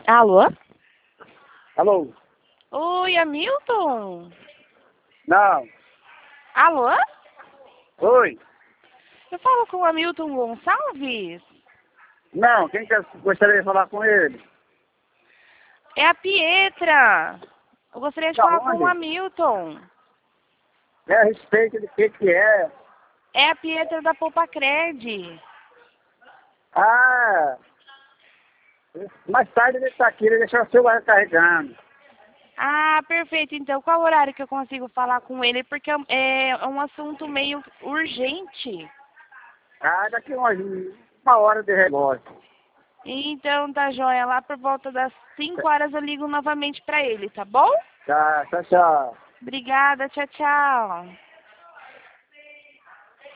Alô? Alô? Oi, Hamilton? Não. Alô? Oi? Eu falo com o Hamilton Gonçalves? Não, quem que gostaria de falar com ele? É a Pietra. Eu gostaria de Da falar com o onde? Hamilton. É a respeito de que é? É a Pietra da Popacred. Ah, mais tarde ele está aqui, ele deixou o celular carregando. Ah, perfeito. Então, qual horário que eu consigo falar com ele? Porque é um assunto meio urgente. Ah, daqui uma hora de relógio. Então, tá joia. Lá por volta das 5 horas eu ligo novamente pra ele, tá bom? Tá, tchau, tchau. Obrigada. Tchau, tchau.